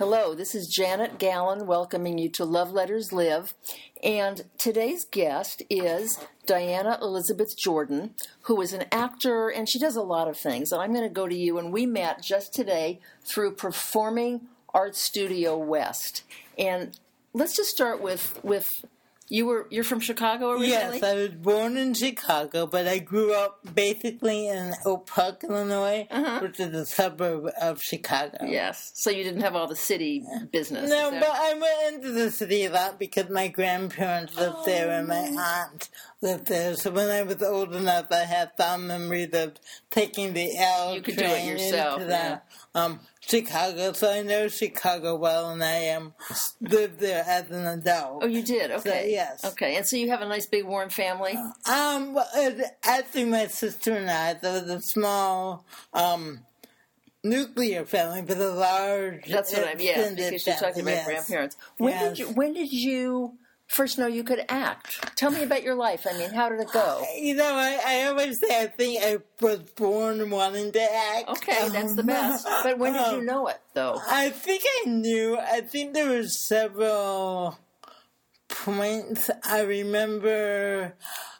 Hello, this is Janet Gallen welcoming you to Love Letters Live. And today's guest is Diana Elizabeth Jordan, who is an actor, and she does a lot of things. And I'm going to go to you, and we met just today through Performing Arts Studio West. And let's just start with you're from Chicago originally? Yes, I was born in Chicago, but I grew up basically in Oak Park, Illinois, which is a suburb of Chicago. Yes, so you didn't have all the city business. No, but I went into the city a lot because my grandparents lived there and my aunt lived there. So when I was old enough, I had fond memories of taking the L You could do it yourself, into Chicago, so I know Chicago well, and I lived there as an adult. Oh, you did? Okay. So, yes. Okay, and so you have a nice big warm family? Well, actually, my sister and I, there was a small nuclear family, but a large. That's what because you're talking about grandparents. When did you first know you could act? Tell me about your life. I mean, how did it go? I always say I think I was born wanting to act. Okay, that's the best. But when did you know it, though? I think I knew. I think there were several points. I remember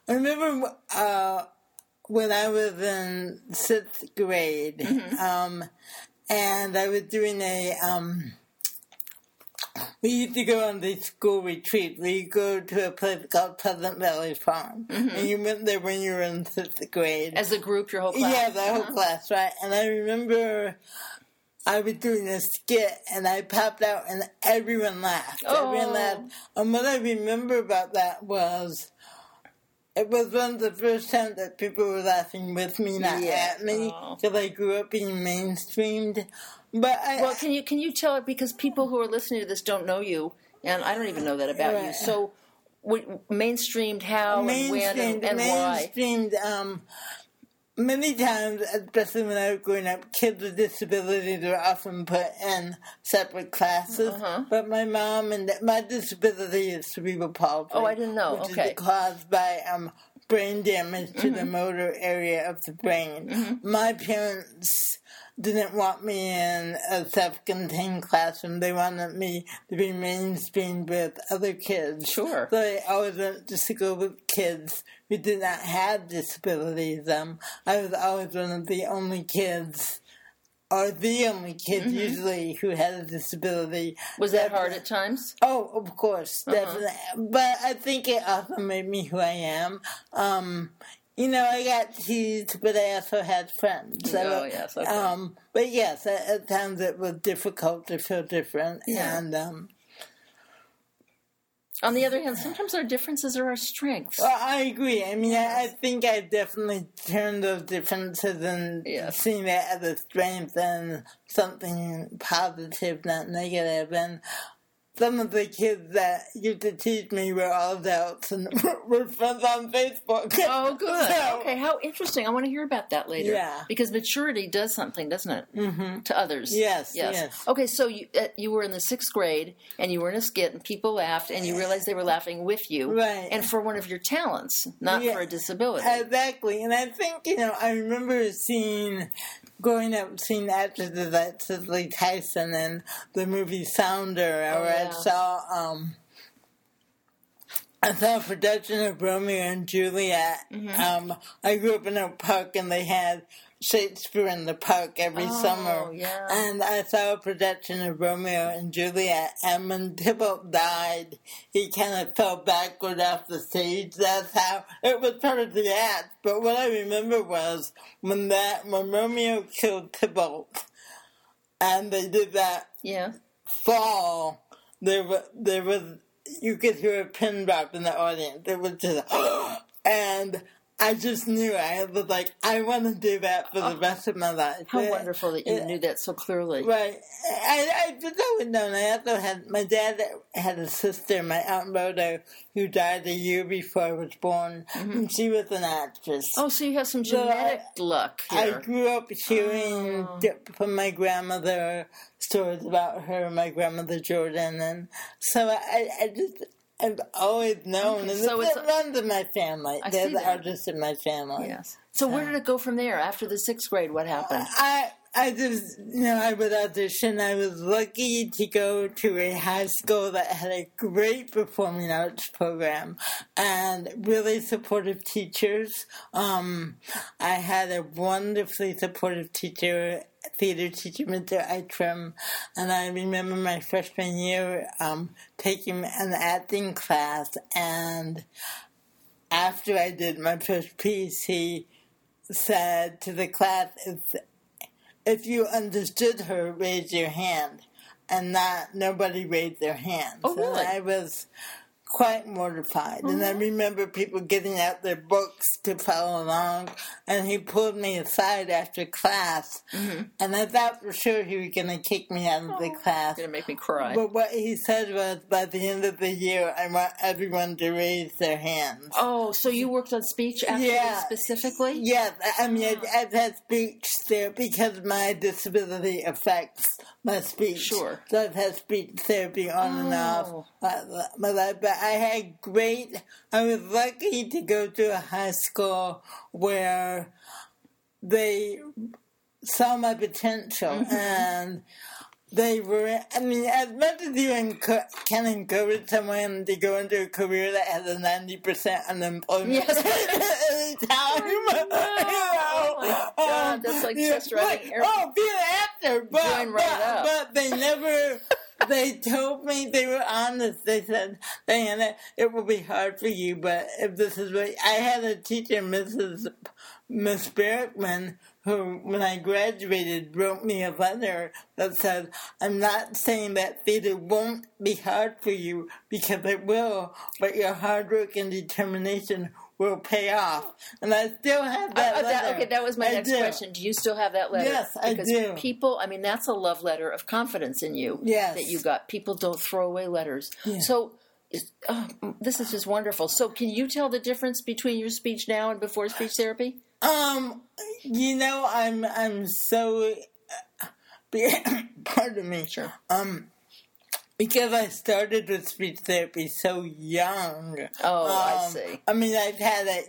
when I was in 6th grade, and I was doing we used to go on these school retreats where you go to a place called Pleasant Valley Farm. And you went there when you were in 6th grade. As a group, your whole class? Yeah, the whole class, right. And I remember I was doing a skit and I popped out and everyone laughed. Oh. Everyone laughed. And what I remember about that was it was one of the first times that people were laughing with me, not at me, because I grew up being mainstreamed. But can you tell it, because people who are listening to this don't know you, and I don't even know that about you. So, mainstreamed how and when and why? Mainstreamed, many times, especially when I was growing up, kids with disabilities were often put in separate classes. But my mom and my disability is cerebral palsy. Oh, I didn't know. Which is caused by brain damage to the motor area of the brain. My parents didn't want me in a self-contained classroom. They wanted me to be mainstreamed with other kids. Sure. So I always went to school with kids who did not have disabilities. I was always one of the only kids, or the only kids usually, who had a disability. Was that hard at times? Oh, of course, definitely. But I think it also made me who I am. I got teased, but I also had friends. So, yes. Okay. But yes, at times it was difficult to feel different. Yeah. And on the other hand, sometimes our differences are our strengths. Well, I agree. I mean, I think I definitely turned those differences and seen it as a strength and something positive, not negative. And some of the kids that used to teach me were all adults and were friends on Facebook. Oh, good. So, okay, how interesting. I want to hear about that later. Yeah. Because maturity does something, doesn't it, to others? Yes. Okay, so you were in the 6th grade, and you were in a skit, and people laughed, and you realized they were laughing with you. Right. And for one of your talents, not for a disability. Exactly. And I think, I remember growing up seeing actresses like Cicely Tyson in the movie Sounder, I saw a production of Romeo and Juliet. I grew up in Oak Park, and they had Shakespeare in the Park every summer. Yeah. And I saw a production of Romeo and Juliet, and when Tybalt died, he kind of fell backward off the stage. That's how it was part of the act. But what I remember was when Romeo killed Tybalt, and they did that fall, there was you could hear a pin drop in the audience. It was just and I just knew. I was like, I want to do that for the rest of my life. How wonderful that you knew that so clearly. Right. I just always known. I also had, my dad had a sister, my Aunt Rhoda, who died a year before I was born. And she was an actress. Oh, so you have some genetic luck here. I grew up hearing from my grandmother stories about her, my grandmother Jordan. And so I've always known, and so it runs in my family. There's artists in my family. Yes. So where did it go from there? After the 6th grade, what happened? I would audition. I was lucky to go to a high school that had a great performing arts program and really supportive teachers. I had a wonderfully supportive teacher, theater teacher, Mr. Eitram, and I remember my freshman year taking an acting class, and after I did my first piece, he said to the class, if you understood her, raise your hand. And nobody raised their hands. Oh, really? And I was quite mortified. And I remember people getting out their books to follow along. And he pulled me aside after class. Mm-hmm. And I thought for sure he was going to kick me out of the class. Going to make me cry. But what he said was, by the end of the year, I want everyone to raise their hands. Oh, so you worked on speech actually specifically? Yes. I mean, I've had speech therapy because my disability affects my speech. Sure. So I've had speech therapy on and off my life. But I was lucky to go to a high school where they saw my potential and they were, I mean, as much as you can encourage someone to go into a career that has a 90% unemployment time, Oh my God, that's like just running be an actor, but they never, they told me, they were honest, they said, Diana, it will be hard for you, but if this is what, I had a teacher, Miss Berkman, who, when I graduated, wrote me a letter that said, I'm not saying that theater won't be hard for you, because it will, but your hard work and determination will pay off. And I still have that letter. That was my next question. Do you still have that letter? Yes, I do. Because people, I mean, that's a love letter of confidence in you that you got. People don't throw away letters. Yeah. So this is just wonderful. So can you tell the difference between your speech now and before speech therapy? I'm so, pardon me. Sure. Because I started with speech therapy so young. Oh, I see. I mean, I've had it,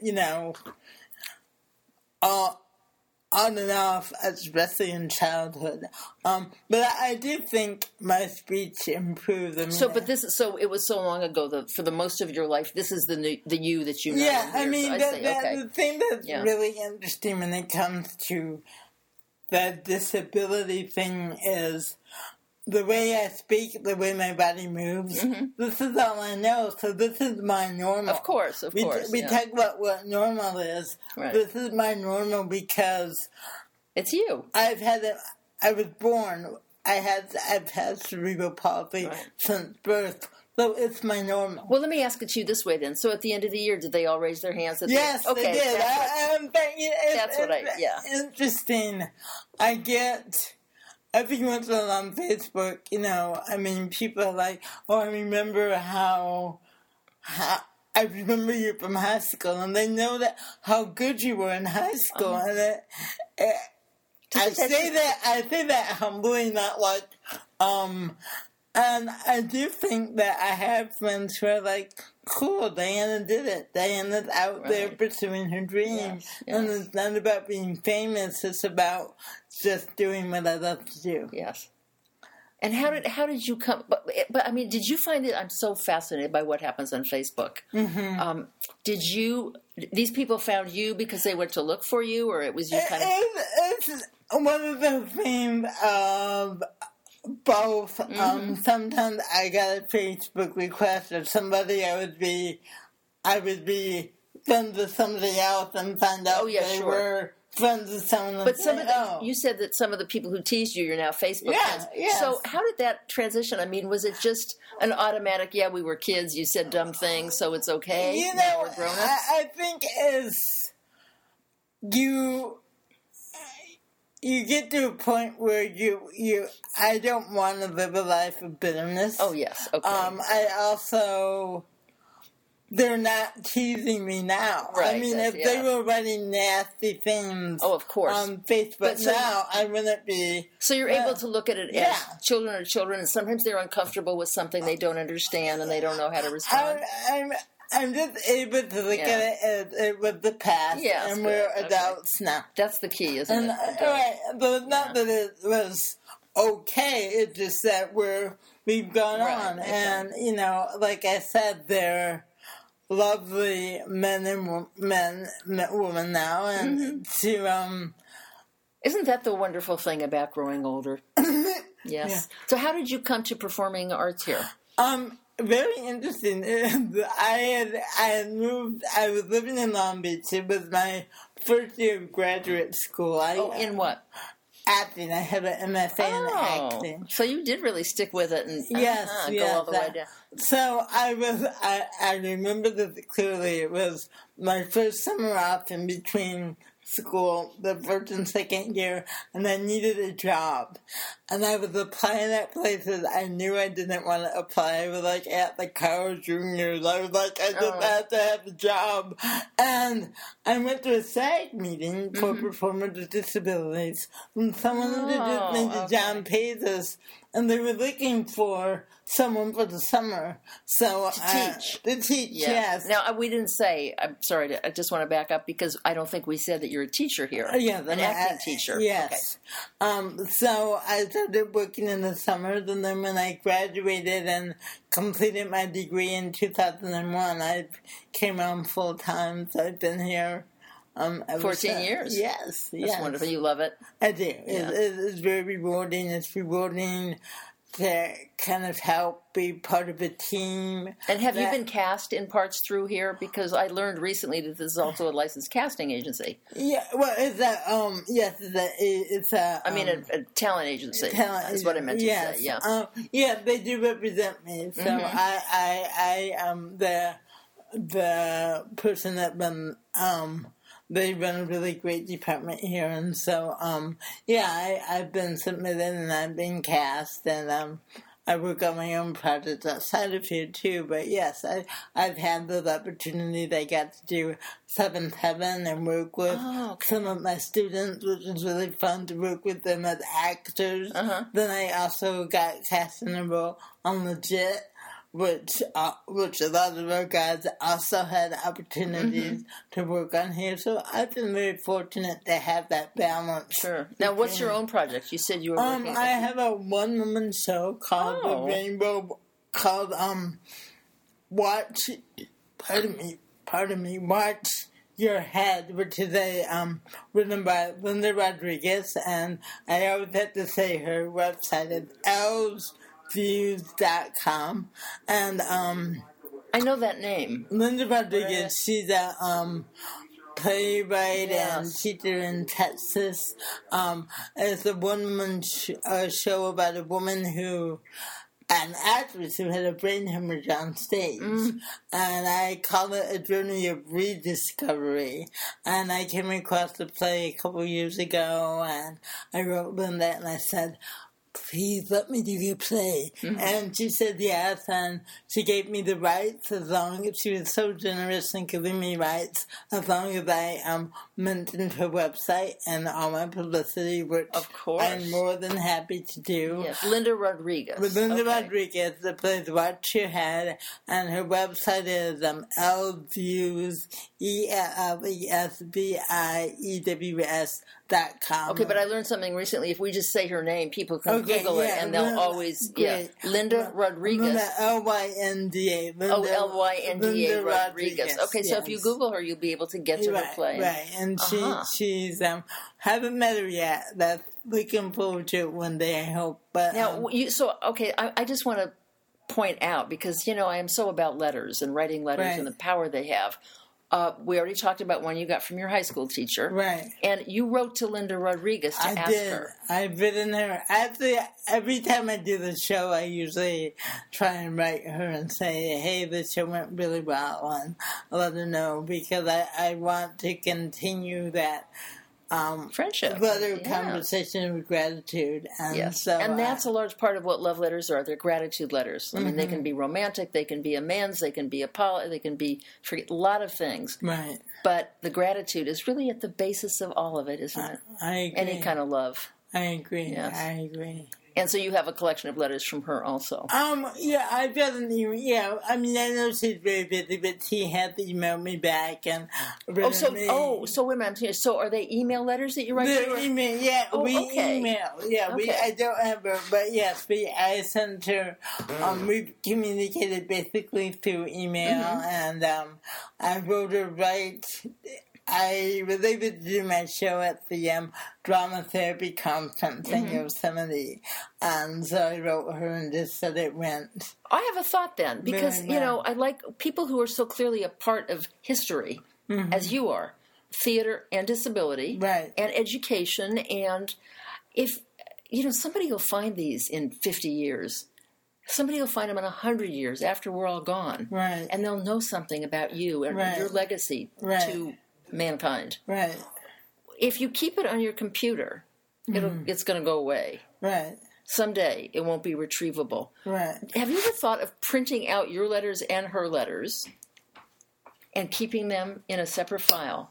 on and off, especially in childhood. But I do think my speech improved. I mean, so it was so long ago. For the most of your life, this is the you that you know. Yeah, I mean, the thing that's really interesting when it comes to the disability thing is the way I speak, the way my body moves. Mm-hmm. This is all I know, so this is my normal. Of course. We talk about what normal is. Right. This is my normal because it's you. I was born. I've had cerebral palsy since birth. So it's my normal. Well, let me ask it to you this way then. So at the end of the year, did they all raise their hands? Yes, they did. It's interesting. I get every once in a while on Facebook, I mean, people are like, oh, I remember I remember you from high school, and they know how good you were in high school, and I say that humbly, not like, and I do think that I have friends who are like, cool, Diana did it. Diana's out there pursuing her dreams. Yes. And it's not about being famous, it's about just doing what I love to do. Yes. And how did you come, but I mean, did you find it, I'm so fascinated by what happens on Facebook. Mm-hmm. These people found you because they went to look for you, or it was you kind of... It's one of the things of both. Mm-hmm. Sometimes I got a Facebook request of somebody I would be friends with somebody else and find out were friends with someone. But you said that some of the people who teased you're now Facebook friends. Yes. So how did that transition? I mean, was it just an automatic, we were kids, you said dumb things, so it's okay? Now we're grown-ups? I think you get to a point where I don't want to live a life of bitterness. Oh, yes. Okay. I also, they're not teasing me now. Right. I mean, if they were writing nasty things of course. On Facebook I wouldn't be. So you're able to look at it as children are children, and sometimes they're uncomfortable with something they don't understand and they don't know how to respond. I'm just able to look at it with the past, and we're adults now. That's the key, isn't it? Right, but not that it was okay. It's just that we've gone on, and like I said, they're lovely men and women now, and Isn't that the wonderful thing about growing older? Yes. Yeah. So how did you come to performing arts here? Very interesting. I had moved. I was living in Long Beach. It was my first year of graduate school. In what? Acting. I have an MFA in acting. So you did really stick with it and go all the way down. So I remember this clearly. It was my first summer off in between school, the first and second year, and I needed a job. And I was applying at places I knew I didn't want to apply. I was like at the Carl Juniors. I was like, I just have to have a job. And I went to a SAG meeting for performers with disabilities, and someone introduced me to John Pazis, and they were looking for someone for the summer. So to teach. Yes. Now, we didn't say, I'm sorry, I just want to back up because I don't think we said that you're a teacher here. An acting teacher. Yes. Okay. So I started working in the summers, and then when I graduated and completed my degree in 2001, I came on full time. So I've been here 14 years. Yes. That's wonderful. You love it? I do. Yeah. It's very rewarding. It's rewarding to kind of help be part of a team. And have you been cast in parts through here? Because I learned recently that this is also a licensed casting agency. Yeah, well, it's a talent agency. That's what I meant to say. Yeah, they do represent me. So I am the person that been they run a really great department here, and so I've been submitted and I've been cast, and I work on my own projects outside of here too. But yes, I've had those opportunities. I got to do Seventh Heaven and work with some of my students, which was really fun to work with them as actors. Then I also got cast in a role on Legit, which a lot of our guys also had opportunities to work on here. So I've been very fortunate to have that balance. Sure. Now, what's your own project? You said you were working. I have a one-woman show called The Rainbow, called Watch. Pardon me. Watch Your Head, which is written by Linda Rodriguez, and I always have to say her website is views.com, and I know that name. Linda Rodriguez, she's a playwright and teacher in Texas. It's a one-woman show about a woman an actress who had a brain hemorrhage on stage. And I call it a journey of rediscovery. And I came across the play a couple years ago, and I wrote Linda and I said, please let me do your play. And she said yes, and she gave me the rights as long as she was so generous in giving me rights, as long as I mentioned her website and all my publicity, which of course I'm more than happy to do. Yes, Linda Rodriguez. With Linda Rodriguez, the place Watch Your Head, and her website is LViews, ELESBIEWS.com. Okay, but I learned something recently. If we just say her name, people can Google it, and they'll always, Linda Rodriguez. Linda, L-Y-N-D-A. L-Y-N-D-A Rodriguez. Okay, so if you Google her, you'll be able to get to her play. Right, and she's, haven't met her yet. That's looking forward to it one day, I hope. But now, I just want to point out, because, I am so about letters and writing letters and the power they have. We already talked about one you got from your high school teacher. Right. And you wrote to Linda Rodriguez to ask her. I've written her. Actually, every time I do the show, I usually try and write her and say, hey, the show went really well, and let her know, because I want to continue that friendship, letter conversation with gratitude, and so and that's a large part of what love letters are. They're gratitude letters. I mean, they can be romantic, they can be amends, they can be they can be a lot of things. Right. But the gratitude is really at the basis of all of it, isn't it? I agree. Any kind of love. I agree. Yes. I agree. And so you have a collection of letters from her also. Yeah, I've got an email. Yeah, I mean, I know she's very busy, but she had to email me back and. So wait a minute. So are they email letters that you write to her? Email, yeah, we email. Yeah, Okay. I don't have her, but yes, I sent her. We communicated basically through email, and I wrote her right. I was able to do my show at the Drama Therapy Conference in Yosemite, and so I wrote her and just said it went. I have a thought then, because, I like people who are so clearly a part of history, as you are, theater and disability, Right. and education, and if, somebody will find these in 50 years. Somebody will find them in 100 years after we're all gone. Right. And they'll know something about you and your legacy to mankind. Right. If you keep it on your computer, it's going to go away. Right. Someday it won't be retrievable. Right. Have you ever thought of printing out your letters and her letters and keeping them in a separate file?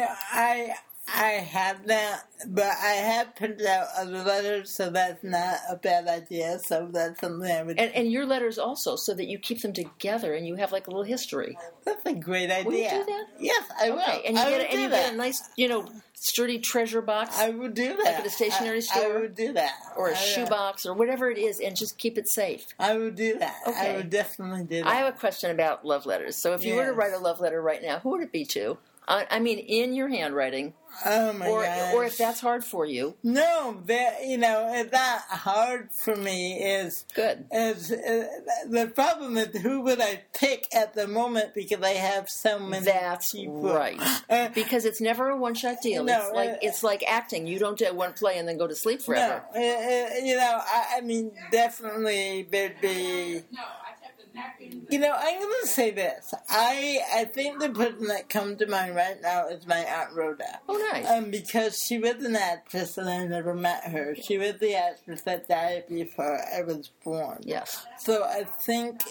I have that, but I have printed out other letters, so that's not a bad idea. So that's something I would. And your letters also, so that you keep them together and you have like a little history. That's a great idea. Will you do that? Yes, I will. Okay, and you get a nice, sturdy treasure box. I would do that. Like at a stationery store. I would do that. Or a shoe box or whatever it is, and just keep it safe. I would do that. Okay. I would definitely do that. I have a question about love letters. So if you were to write a love letter right now, who would it be to? I mean, in your handwriting. Oh my gosh. Or if that's hard for you. No, it's not hard for me. Good. The problem is who would I pick at the moment because I have so many. That's people. right. Because it's never a one-shot deal. No, it's like acting. You don't do one play and then go to sleep forever. No, I mean, definitely there'd be. I'm going to say this. I think the person that comes to mind right now is my Aunt Rhoda. Oh, nice. Because she was an actress and I never met her. She was the actress that died before I was born. Yes. So I think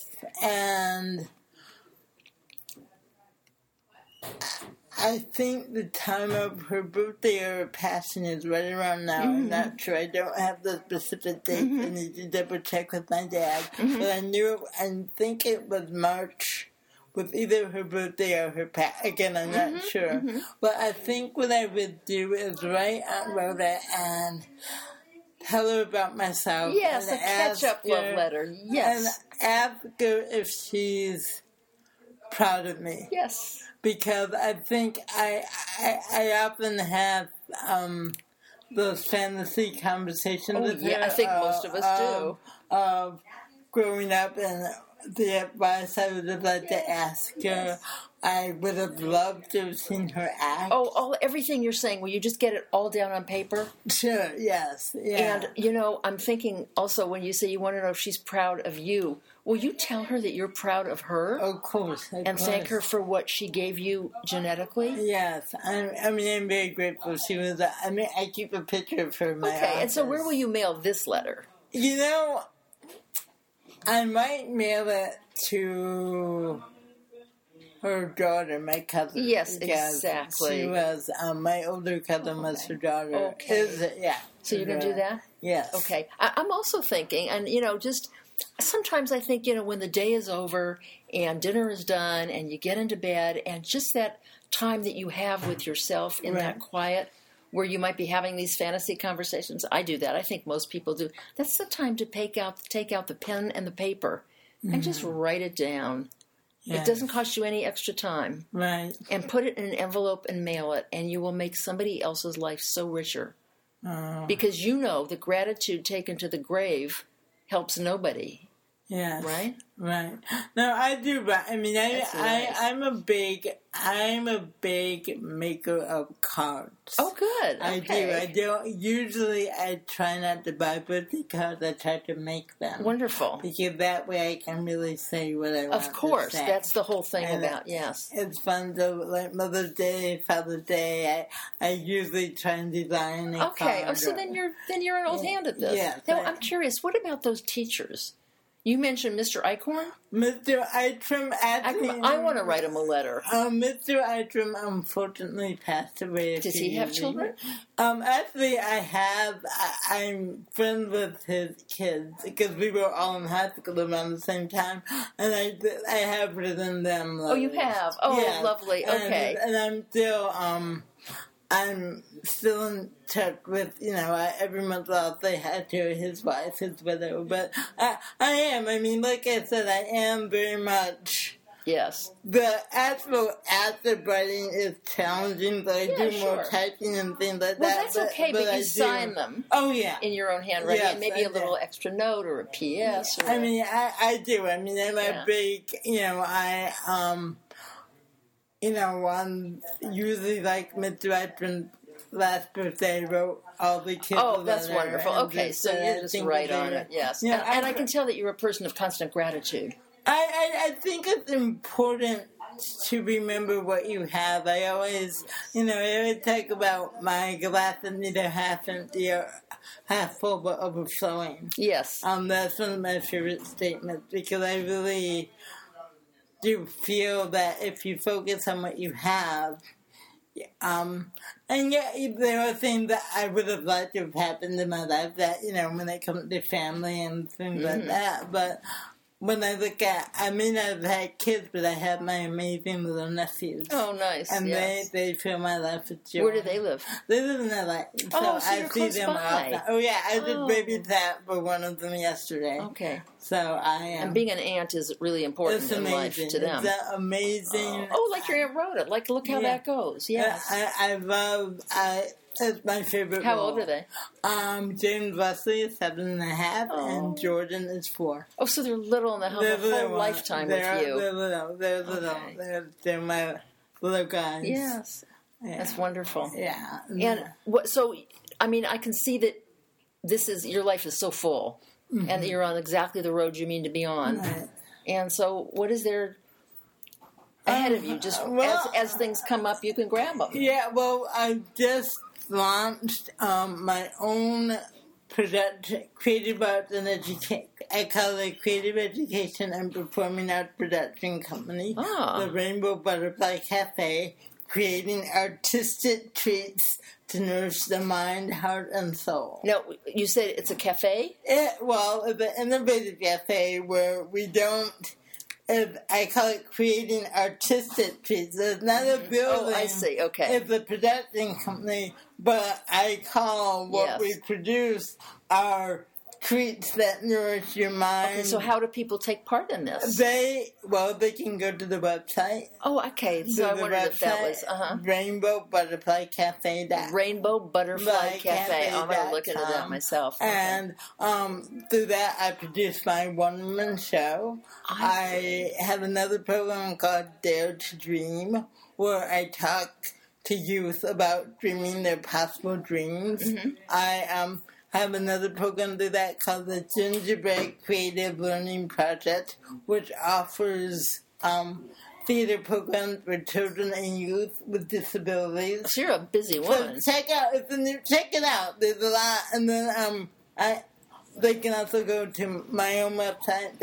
I think the time of her birthday or her passing is right around now. I'm not sure. I don't have the specific date. I need to double check with my dad. But I think it was March, with either her birthday or her again, I'm not sure. But I think what I would do is write Aunt Rhoda and tell her about myself. Yes, a catch-up love letter. Yes. And ask her if she's proud of me. Yes. Because I think I often have those fantasy conversations with her. I think most of us do. Of growing up and the advice I would have liked to ask her. I would have loved to have seen her act. Everything you're saying, will you just get it all down on paper? Sure, yes. Yeah. And, I'm thinking also when you say you want to know if she's proud of you, will you tell her that you're proud of her? Of course. Thank her for what she gave you genetically? Yes. I'm very grateful. She was, I keep a picture of her in my office. Okay, and so where will you mail this letter? I might mail it to her daughter, my cousin. Yes, exactly. She was, my older cousin was her daughter. Okay. So you're going to do that? Yes. Okay. I'm also thinking, and, just sometimes I think, when the day is over and dinner is done and you get into bed and just that time that you have with yourself in that quiet where you might be having these fantasy conversations. I do that. I think most people do. That's the time to take out the pen and the paper and just write it down. Yes. It doesn't cost you any extra time. Right. And put it in an envelope and mail it, and you will make somebody else's life so richer. Because the gratitude taken to the grave helps nobody. Yes. Right? Right. No, I do, but I mean, I'm a big maker of cards. Oh, good. Okay. I do. I try not to buy birthday cards. I try to make them. Wonderful. Because that way I can really say what I want to say. Of course. Say. That's the whole thing about, yes. It's fun to, like Mother's Day, Father's Day, I usually try and design a card. So then you're an old hand at this. Yes. Now, I'm curious, what about those teachers? You mentioned Mr. Eichhorn? Mr. Eitram actually... I want to write him a letter. Mr. Eitram unfortunately passed away. Does he have children? Actually, I have. I'm friends with his kids because we were all in high school around the same time, and I have written them letters. Oh, you have? Oh, yeah. Lovely. Okay. And I'm still in touch with, every month I'll say hi to his wife, his widow, but I am. I mean, like I said, I am very much... Yes. The actual act of writing is challenging, but I do more typing and things like that. Well, that's okay, but you sign them. Oh, yeah. In your own handwriting, yes, and maybe a little extra note or a PS. Or I do. I mean, I'm a big, usually like Mr. Eitram's last birthday, I wrote all the kids. Oh, that's wonderful. Okay, so you're just right on it, yes. Yeah, and I can tell that you're a person of constant gratitude. I think it's important to remember what you have. I always talk about my glass is neither half empty or half full but overflowing. Yes. That's one of my favorite statements because I really do feel that if you focus on what you have, and there are things that I would have liked to have happened in my life that, when it comes to family and things like that, but when I look at, I may not have had kids, but I have my amazing little nephews. Oh, nice. And they fill my life with joy. Where do they live? They live in LA. So I see them often. Oh, yeah. I did babysat for one of them yesterday. Okay. So I am. And being an aunt is really important in life to them. It's amazing. Oh, like your Aunt Rhoda. Look how that goes. Yes. I love... It's my favorite How role. old are they? James Wesley is 7.5, and Jordan is 4. Oh, so they're little and they have a whole lifetime with you. They're little. They're little. Okay. They're my little guys. Yes. Yeah. That's wonderful. Yeah. And so, I mean, I can see that your life is so full, and that you're on exactly the road you mean to be on. Right. And so, what is there ahead of you? Just as things come up, you can grab them. Yeah, well, I just launched my own creative arts and education. I call it Creative Education and Performing Arts Production Company, the Rainbow Butterfly Cafe, creating artistic treats to nourish the mind, heart, and soul. Now, you said it's a cafe? It's an innovative cafe where we don't... I call it creating artistic treats. It's not a building. Oh, I see. Okay. It's a production company, but I call what we produce our treats that nourish your mind. Okay, so how do people take part in this? They can go to the website. Oh, okay. So I wondered if that was Rainbow Butterfly Cafe. Rainbow Butterfly Cafe. I'm going to look into that myself. And through that, I produce my one-woman show. I have another program called Dare to Dream, where I talk to youth about dreaming their possible dreams. I have another program to that called the Gingerbread Creative Learning Project, which offers theater programs for children and youth with disabilities. So you're a busy woman. So check it out. There's a lot. And then they can also go to my own website,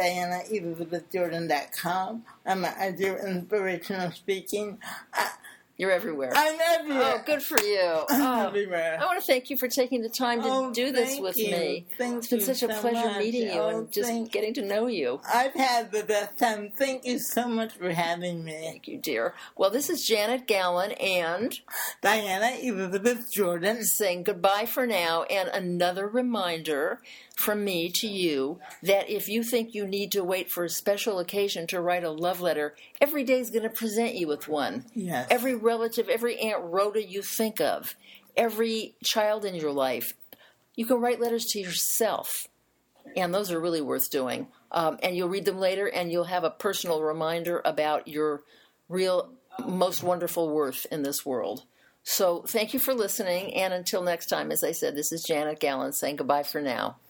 DianaElizabethJordan.com. I do inspirational speaking. You're everywhere. I'm everywhere. Oh, good for you. Everywhere. I want to thank you for taking the time to do this with me. It's been such a pleasure meeting you and just getting to know you. I've had the best time. Thank you so much for having me. Thank you, dear. Well, this is Janet Gallen and Diana Elizabeth Jordan saying goodbye for now, and another reminder from me to you that if you think you need to wait for a special occasion to write a love letter, every day is going to present you with one. Yes. Every relative, every Aunt Rhoda you think of, every child in your life, you can write letters to yourself. And those are really worth doing. And you'll read them later, and you'll have a personal reminder about your real, most wonderful worth in this world. So thank you for listening, and until next time, as I said, this is Janet Gallen saying goodbye for now.